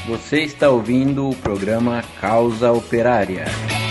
Você está ouvindo o programa Causa Operária.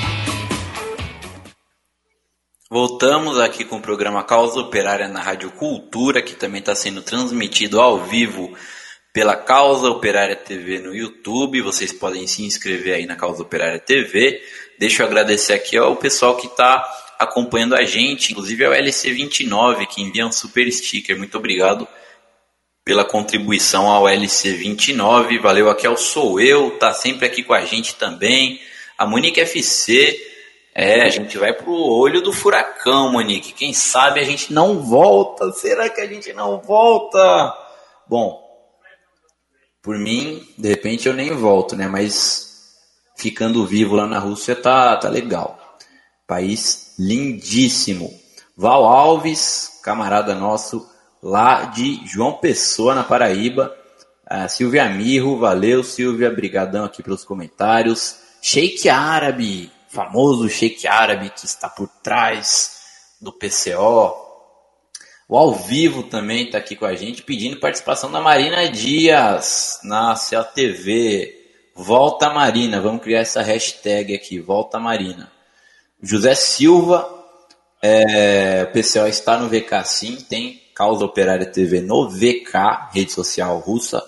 Voltamos aqui com o programa Causa Operária na Rádio Cultura, que também está sendo transmitido ao vivo pela Causa Operária TV no YouTube. Vocês podem se inscrever aí na Causa Operária TV. Deixa eu agradecer aqui ao pessoal que está acompanhando a gente, inclusive ao LC29, que envia um super sticker. Muito obrigado pela contribuição ao LC29. Valeu, aqui ao Sou Eu, tá sempre aqui com a gente também. A Monique FC, a gente vai pro olho do furacão, Monique. Quem sabe a gente não volta? Será que a gente não volta? Bom, por mim, de repente eu nem volto, né? Mas ficando vivo lá na Rússia tá legal. País lindíssimo. Val Alves, camarada nosso, lá de João Pessoa, na Paraíba. A Silvia Mirro, valeu Silvia, brigadão aqui pelos comentários. Sheik Árabe, famoso Sheik Árabe que está por trás do PCO. O Ao Vivo também está aqui com a gente, pedindo participação da Marina Dias, na CLTV. Volta Marina, vamos criar essa hashtag aqui, Volta Marina. José Silva, o PCO está no VK sim, tem Causa Operária TV no VK, rede social russa.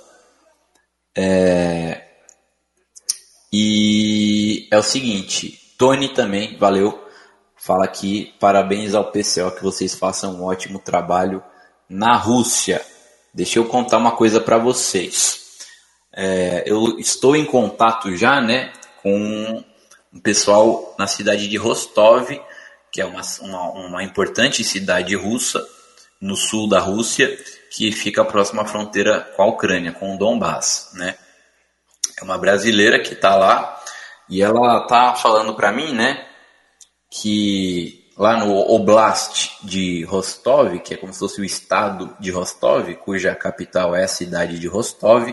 E é o seguinte, Tony também, valeu, fala aqui, parabéns ao PCO, que vocês façam um ótimo trabalho na Rússia. Deixa eu contar uma coisa para vocês. Eu estou em contato já, né, com um pessoal na cidade de Rostov, que é uma importante cidade russa, no sul da Rússia, que fica próxima à fronteira com a Ucrânia, com o Donbass, né? É uma brasileira que está lá e ela está falando para mim, né, que lá no Oblast de Rostov, que é como se fosse o estado de Rostov, cuja capital é a cidade de Rostov,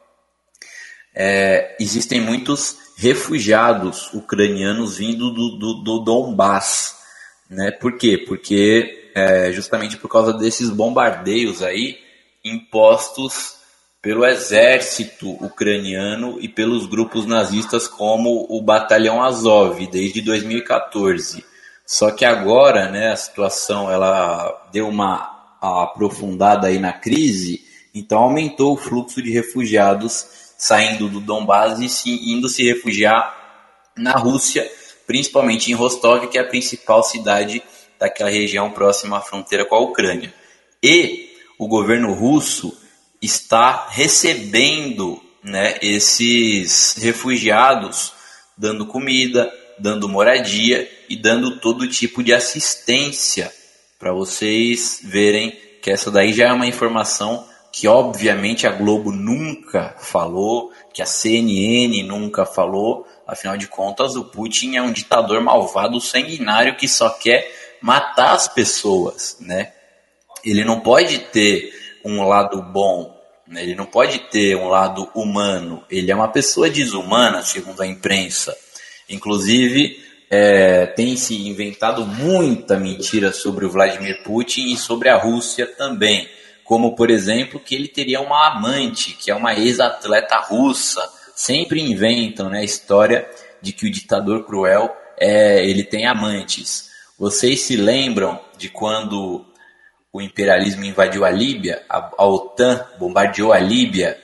existem muitos refugiados ucranianos vindo do Donbass, né? Por quê? Porque justamente por causa desses bombardeios aí impostos pelo exército ucraniano e pelos grupos nazistas como o Batalhão Azov desde 2014. Só que agora, né, a situação ela deu uma aprofundada aí na crise, então aumentou o fluxo de refugiados saindo do Donbass e indo se refugiar na Rússia, principalmente em Rostov, que é a principal cidade daquela região próxima à fronteira com a Ucrânia. E o governo russo está recebendo, né, esses refugiados, dando comida, dando moradia e dando todo tipo de assistência, para vocês verem que essa daí já é uma informação que obviamente a Globo nunca falou, que a CNN nunca falou. Afinal de contas, o Putin é um ditador malvado, sanguinário, que só quer matar as pessoas, né? Ele não pode ter um lado bom, né? Ele não pode ter um lado humano. Ele é uma pessoa desumana, segundo a imprensa. Inclusive, tem se inventado muita mentira sobre o Vladimir Putin e sobre a Rússia também. Como, por exemplo, que ele teria uma amante, que é uma ex-atleta russa. Sempre inventam, né, a história de que o ditador cruel, ele tem amantes. Vocês se lembram de quando o imperialismo invadiu a Líbia, a OTAN bombardeou a Líbia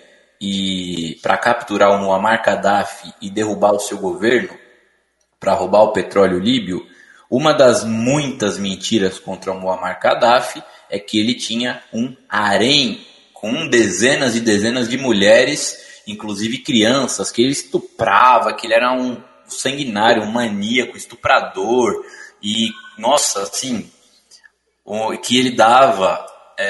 para capturar o Muammar Gaddafi e derrubar o seu governo, para roubar o petróleo líbio? Uma das muitas mentiras contra o Muammar Gaddafi é que ele tinha um harém com dezenas e dezenas de mulheres, inclusive crianças, que ele estuprava, que ele era um sanguinário, um maníaco, estuprador, e, nossa, assim, que ele dava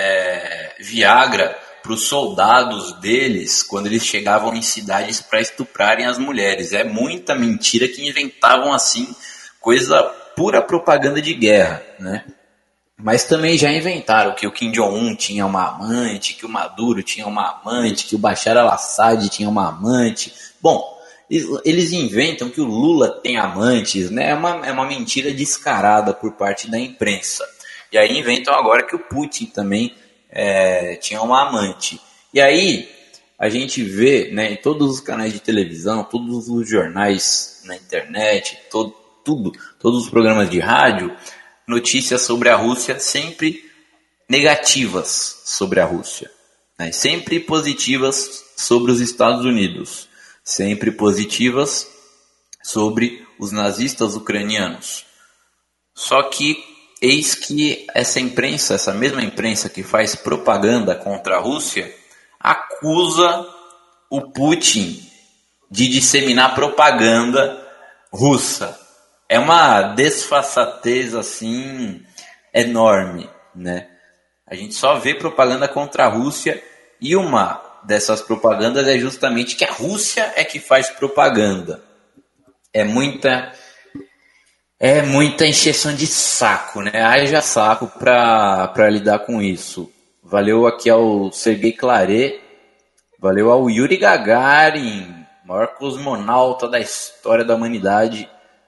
Viagra para os soldados deles quando eles chegavam em cidades para estuprarem as mulheres. É muita mentira que inventavam assim, coisa pura propaganda de guerra, né? Mas também já inventaram que o Kim Jong-un tinha uma amante, que o Maduro tinha uma amante, que o Bashar al-Assad tinha uma amante. Bom, eles inventam que o Lula tem amantes, né? É uma mentira descarada por parte da imprensa. E aí inventam agora que o Putin também tinha uma amante. E aí a gente vê, né, em todos os canais de televisão, todos os jornais na internet, todos os programas de rádio, notícias sobre a Rússia sempre negativas sobre a Rússia, né, sempre positivas sobre os Estados Unidos, sempre positivas sobre os nazistas ucranianos. Só que eis que essa mesma imprensa que faz propaganda contra a Rússia, acusa o Putin de disseminar propaganda russa. É uma desfaçatez assim enorme, né? A gente só vê propaganda contra a Rússia e uma dessas propagandas é justamente que a Rússia é que faz propaganda. É muita encheção de saco, né? Haja saco para lidar com isso. Valeu aqui ao Sergei Claret, valeu ao Yuri Gagarin, maior cosmonauta da história da humanidade,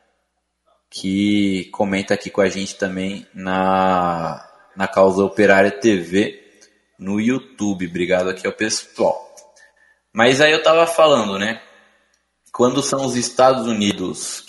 que comenta aqui com a gente também na Causa Operária TV no YouTube. Obrigado aqui ao pessoal. Mas aí eu tava falando, né? Quando são os Estados Unidos,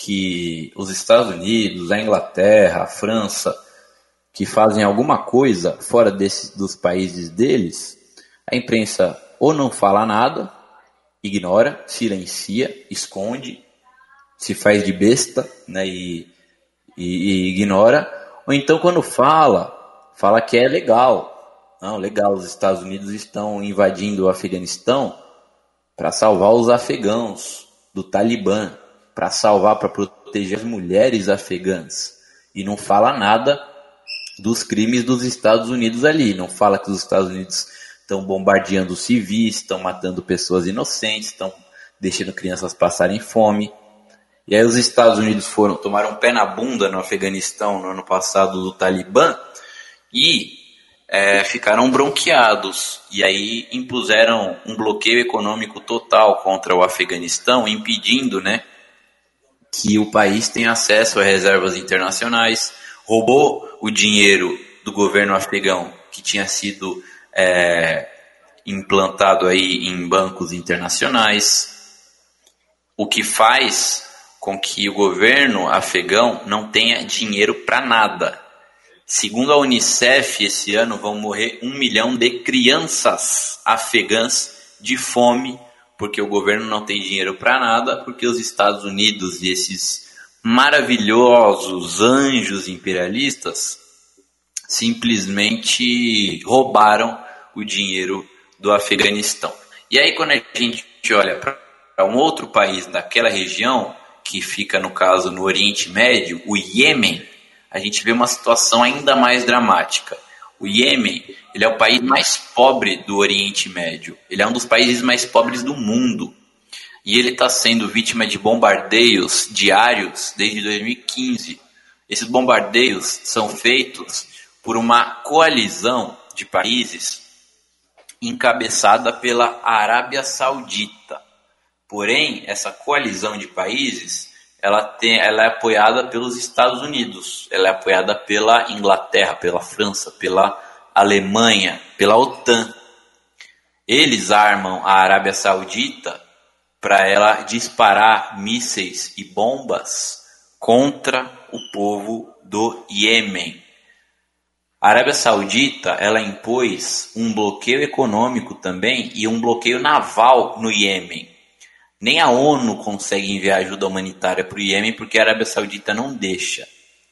a Inglaterra, a França, que fazem alguma coisa fora dos países deles, a imprensa ou não fala nada, ignora, silencia, esconde, se faz de besta, né, e ignora, ou então quando fala que é legal. Não, legal, os Estados Unidos estão invadindo o Afeganistão para salvar os afegãos do Talibã, para proteger as mulheres afegãs. E não fala nada dos crimes dos Estados Unidos ali. Não fala que os Estados Unidos estão bombardeando civis, estão matando pessoas inocentes, estão deixando crianças passarem fome. E aí os Estados Unidos tomaram um pé na bunda no Afeganistão no ano passado do Talibã e ficaram bronqueados. E aí impuseram um bloqueio econômico total contra o Afeganistão, impedindo, né, que o país tenha acesso a reservas internacionais, roubou o dinheiro do governo afegão que tinha sido implantado aí em bancos internacionais, o que faz com que o governo afegão não tenha dinheiro para nada. Segundo a Unicef, esse ano vão morrer 1 milhão de crianças afegãs de fome, porque o governo não tem dinheiro para nada, porque os Estados Unidos e esses maravilhosos anjos imperialistas simplesmente roubaram o dinheiro do Afeganistão. E aí quando a gente olha para um outro país daquela região, que fica no caso no Oriente Médio, o Iêmen, a gente vê uma situação ainda mais dramática. O Iêmen, ele é o país mais pobre do Oriente Médio. Ele é um dos países mais pobres do mundo. E ele está sendo vítima de bombardeios diários desde 2015. Esses bombardeios são feitos por uma coalizão de países encabeçada pela Arábia Saudita. Porém, essa coalizão de países ela é apoiada pelos Estados Unidos, ela é apoiada pela Inglaterra, pela França, pela Alemanha, pela OTAN. Eles armam a Arábia Saudita para ela disparar mísseis e bombas contra o povo do Iêmen. A Arábia Saudita ela impôs um bloqueio econômico também e um bloqueio naval no Iêmen. Nem a ONU consegue enviar ajuda humanitária para o Iêmen porque a Arábia Saudita não deixa.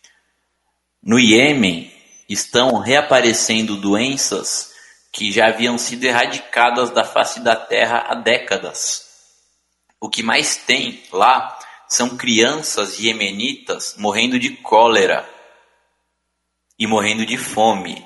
No Iêmen estão reaparecendo doenças que já haviam sido erradicadas da face da terra há décadas. O que mais tem lá são crianças iemenitas morrendo de cólera e morrendo de fome.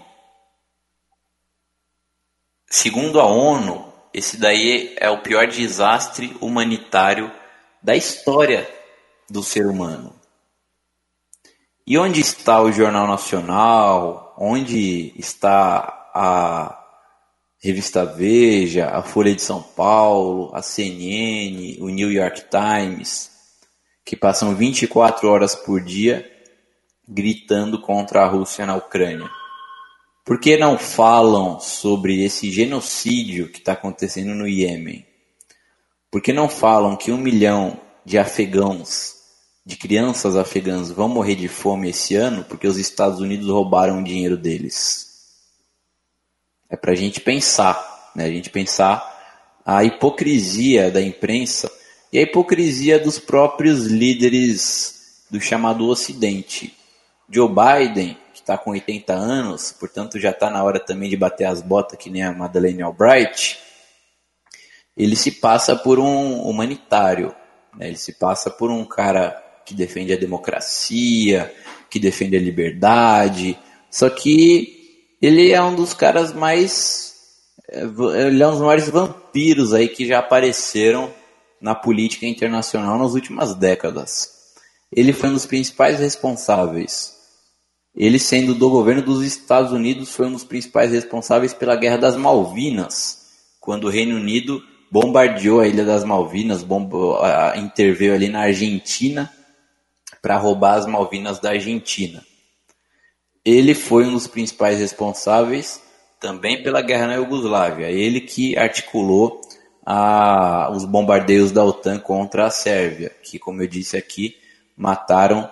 Segundo a ONU, esse daí é o pior desastre humanitário da história do ser humano. E onde está o Jornal Nacional? Onde está a Revista Veja, a Folha de São Paulo, a CNN, o New York Times, que passam 24 horas por dia gritando contra a Rússia na Ucrânia? Por que não falam sobre esse genocídio que está acontecendo no Iêmen? Por que não falam que 1 milhão de afegãos, de crianças afegãs, vão morrer de fome esse ano porque os Estados Unidos roubaram o dinheiro deles? É para a gente pensar, né? A gente pensar a hipocrisia da imprensa e a hipocrisia dos próprios líderes do chamado Ocidente. Joe Biden, que está com 80 anos, portanto já está na hora também de bater as botas, que nem a Madeleine Albright, ele se passa por um humanitário, né? Ele se passa por um cara que defende a democracia, que defende a liberdade, só que ele é um dos caras mais... ele é um dos maiores vampiros aí que já apareceram na política internacional nas últimas décadas. Ele foi um dos principais responsáveis. Ele, sendo do governo dos Estados Unidos, foi um dos principais responsáveis pela Guerra das Malvinas, quando o Reino Unido bombardeou a Ilha das Malvinas, interveio ali na Argentina para roubar as Malvinas da Argentina. Ele foi um dos principais responsáveis também pela guerra na Iugoslávia. Ele que articulou os bombardeios da OTAN contra a Sérvia, que, como eu disse aqui, mataram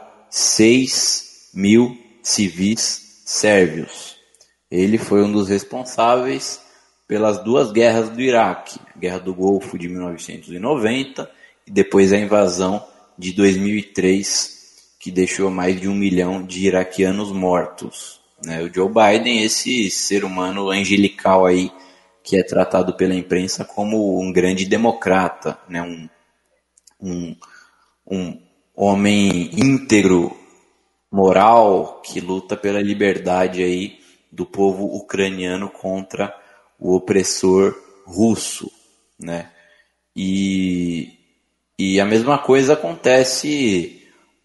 6 mil civis sérvios. Ele foi um dos responsáveis pelas 2 guerras do Iraque, a Guerra do Golfo de 1990 e depois a invasão de 2003, que deixou mais de 1 milhão de iraquianos mortos. O Joe Biden, esse ser humano angelical aí, que é tratado pela imprensa como um grande democrata, né? um homem íntegro, moral, que luta pela liberdade aí do povo ucraniano contra o opressor russo, né? E a mesma coisa acontece,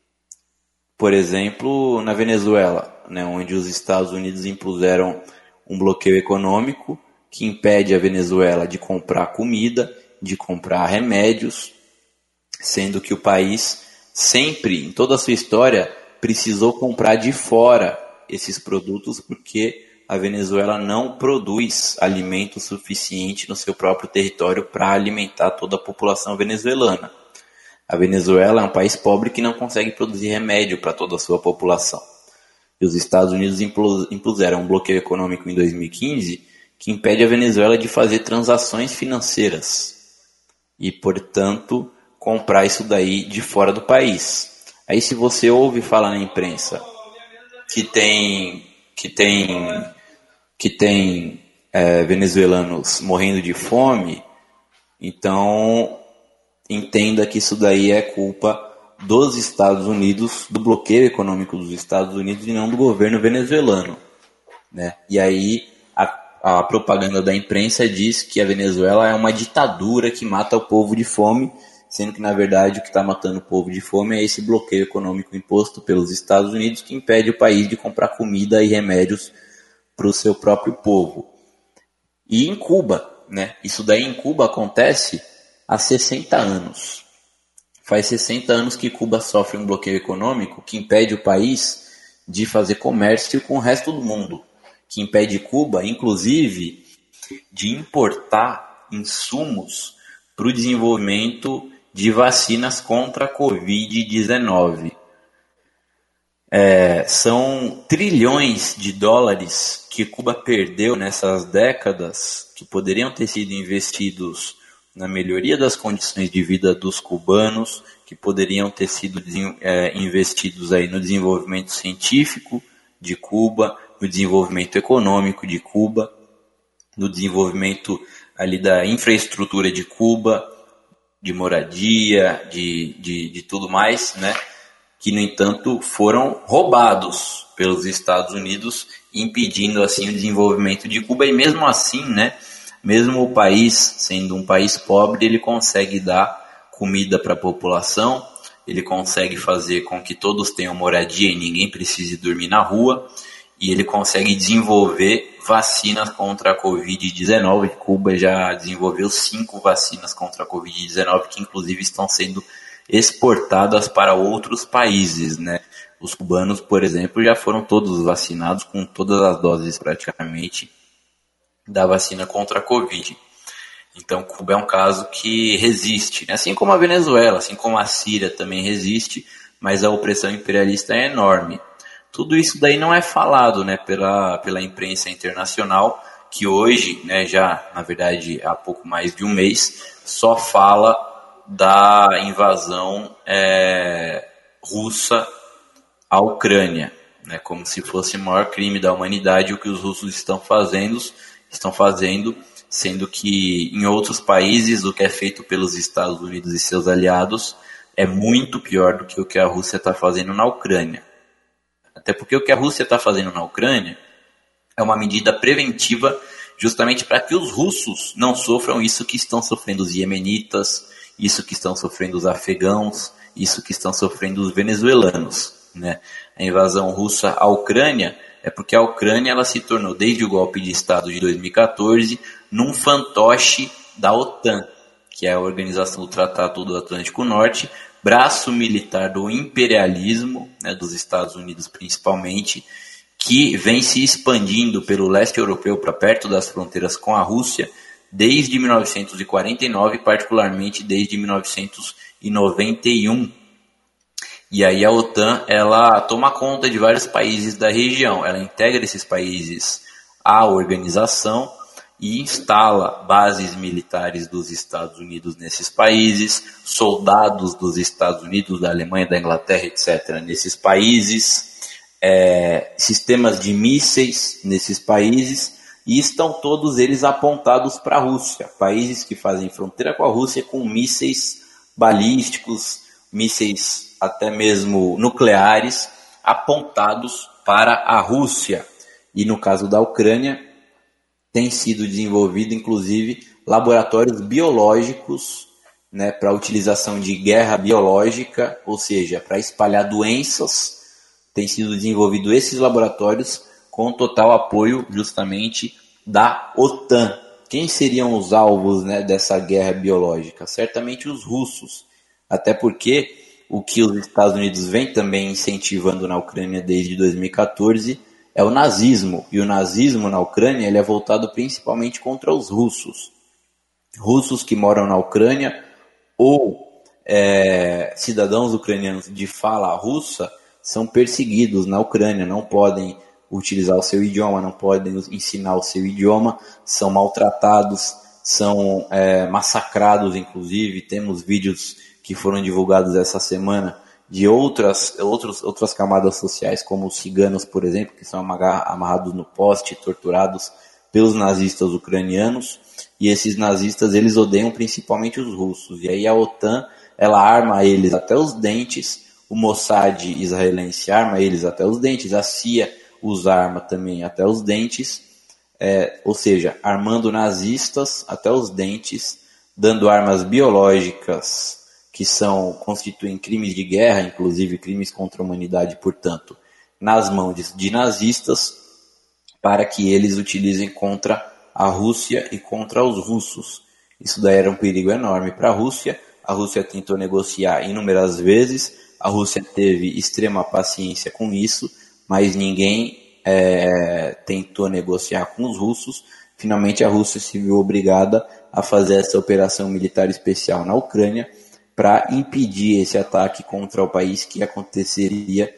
por exemplo, na Venezuela, né, onde os Estados Unidos impuseram um bloqueio econômico que impede a Venezuela de comprar comida, de comprar remédios, sendo que o país sempre, em toda a sua história, precisou comprar de fora esses produtos porque a Venezuela não produz alimento suficiente no seu próprio território para alimentar toda a população venezuelana. A Venezuela é um país pobre que não consegue produzir remédio para toda a sua população. E os Estados Unidos impuseram um bloqueio econômico em 2015 que impede a Venezuela de fazer transações financeiras e, portanto, comprar isso daí de fora do país. Aí, se você ouve falar na imprensa que tem venezuelanos morrendo de fome, então entenda que isso daí é culpa dos Estados Unidos, do bloqueio econômico dos Estados Unidos e não do governo venezuelano, né? E aí a propaganda da imprensa diz que a Venezuela é uma ditadura que mata o povo de fome, sendo que, na verdade, o que está matando o povo de fome é esse bloqueio econômico imposto pelos Estados Unidos que impede o país de comprar comida e remédios para o seu próprio povo. E em Cuba, né? Isso daí em Cuba acontece há 60 anos. Faz 60 anos que Cuba sofre um bloqueio econômico que impede o país de fazer comércio com o resto do mundo, que impede Cuba, inclusive, de importar insumos para o desenvolvimento de vacinas contra a Covid-19. São trilhões de dólares que Cuba perdeu nessas décadas, que poderiam ter sido investidos na melhoria das condições de vida dos cubanos, que poderiam ter sido investidos aí no desenvolvimento científico de Cuba, no desenvolvimento econômico de Cuba, no desenvolvimento ali da infraestrutura de Cuba, de moradia, de tudo mais, né? Que, no entanto, foram roubados pelos Estados Unidos, impedindo assim o desenvolvimento de Cuba. E mesmo assim, né, mesmo o país sendo um país pobre, ele consegue dar comida para a população, ele consegue fazer com que todos tenham moradia e ninguém precise dormir na rua, e ele consegue desenvolver vacinas contra a Covid-19. Cuba já desenvolveu 5 vacinas contra a Covid-19, que inclusive estão sendo exportadas para outros países, né? Os cubanos, por exemplo, já foram todos vacinados com todas as doses praticamente da vacina contra a Covid. Então, Cuba é um caso que resiste, né? Assim como a Venezuela, assim como a Síria também resiste, mas a opressão imperialista é enorme. Tudo isso daí não é falado, né, pela imprensa internacional, que hoje, né, já, na verdade, há pouco mais de um mês, só fala da invasão russa à Ucrânia, né, como se fosse o maior crime da humanidade o que os russos estão fazendo, sendo que em outros países o que é feito pelos Estados Unidos e seus aliados é muito pior do que o que a Rússia está fazendo na Ucrânia. Até porque o que a Rússia está fazendo na Ucrânia é uma medida preventiva justamente para que os russos não sofram isso que estão sofrendo os iemenitas, isso que estão sofrendo os afegãos, isso que estão sofrendo os venezuelanos, né? A invasão russa à Ucrânia é porque a Ucrânia ela se tornou, desde o golpe de Estado de 2014, num fantoche da OTAN, que é a Organização do Tratado do Atlântico Norte, braço militar do imperialismo, né, dos Estados Unidos principalmente, que vem se expandindo pelo leste europeu para perto das fronteiras com a Rússia desde 1949, particularmente desde 1991. E aí a OTAN ela toma conta de vários países da região, ela integra esses países à organização e instala bases militares dos Estados Unidos nesses países, soldados dos Estados Unidos, da Alemanha, da Inglaterra, etc., nesses países, sistemas de mísseis nesses países, e estão todos eles apontados para a Rússia, países que fazem fronteira com a Rússia com mísseis balísticos, mísseis até mesmo nucleares, apontados para a Rússia. E no caso da Ucrânia, tem sido desenvolvido, inclusive, laboratórios biológicos, né, para utilização de guerra biológica, ou seja, para espalhar doenças. Tem sido desenvolvido esses laboratórios com total apoio justamente da OTAN. Quem seriam os alvos, né, dessa guerra biológica? Certamente os russos, até porque o que os Estados Unidos vem também incentivando na Ucrânia desde 2014 é o nazismo, e o nazismo na Ucrânia ele é voltado principalmente contra os russos. Russos que moram na Ucrânia ou cidadãos ucranianos de fala russa são perseguidos na Ucrânia, não podem utilizar o seu idioma, não podem ensinar o seu idioma, são maltratados, são massacrados, inclusive. Temos vídeos que foram divulgados essa semana de outras camadas sociais, como os ciganos, por exemplo, que são amarrados no poste, torturados pelos nazistas ucranianos, e esses nazistas eles odeiam principalmente os russos, e aí a OTAN ela arma eles até os dentes, o Mossad israelense arma eles até os dentes, a CIA os arma também até os dentes, ou seja, armando nazistas até os dentes, dando armas biológicas que constituem crimes de guerra, inclusive crimes contra a humanidade, portanto, nas mãos de nazistas, para que eles utilizem contra a Rússia e contra os russos. Isso daí era um perigo enorme para a Rússia tentou negociar inúmeras vezes, a Rússia teve extrema paciência com isso, mas ninguém tentou negociar com os russos. Finalmente a Rússia se viu obrigada a fazer essa operação militar especial na Ucrânia, para impedir esse ataque contra o país que aconteceria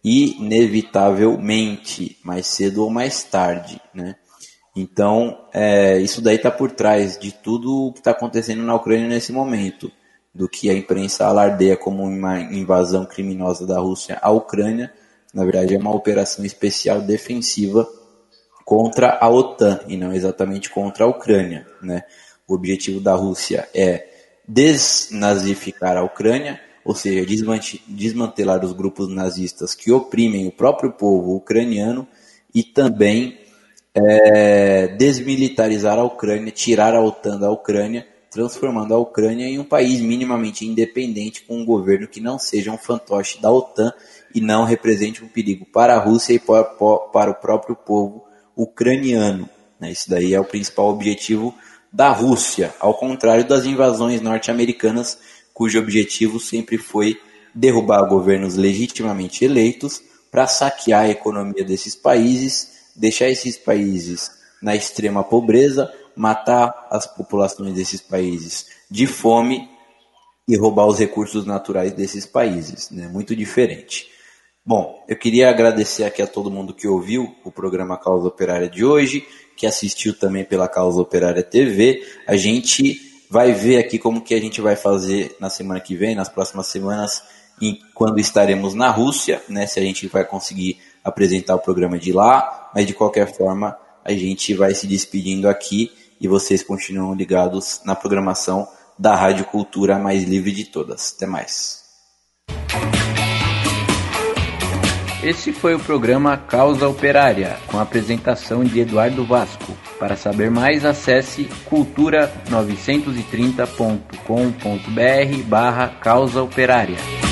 inevitavelmente, mais cedo ou mais tarde, né? Então, isso daí está por trás de tudo o que está acontecendo na Ucrânia nesse momento, do que a imprensa alardeia como uma invasão criminosa da Rússia à Ucrânia. Na verdade, é uma operação especial defensiva contra a OTAN, e não exatamente contra a Ucrânia, né? O objetivo da Rússia é desnazificar a Ucrânia, ou seja, desmantelar os grupos nazistas que oprimem o próprio povo ucraniano, e também desmilitarizar a Ucrânia, tirar a OTAN da Ucrânia, transformando a Ucrânia em um país minimamente independente, com um governo que não seja um fantoche da OTAN e não represente um perigo para a Rússia e para o próprio povo ucraniano. Esse daí é o principal objetivo da Rússia, ao contrário das invasões norte-americanas, cujo objetivo sempre foi derrubar governos legitimamente eleitos para saquear a economia desses países, deixar esses países na extrema pobreza, matar as populações desses países de fome e roubar os recursos naturais desses países, né? Muito diferente. Bom, eu queria agradecer aqui a todo mundo que ouviu o programa Causa Operária de hoje, que assistiu também pela Causa Operária TV. A gente vai ver aqui como que a gente vai fazer na semana que vem, nas próximas semanas, quando estaremos na Rússia, né? Se a gente vai conseguir apresentar o programa de lá, mas de qualquer forma a gente vai se despedindo aqui e vocês continuam ligados na programação da Rádio Cultura mais livre de todas. Até mais. Esse foi o programa Causa Operária, com a apresentação de Eduardo Vasco. Para saber mais, acesse cultura930.com.br/causa operária.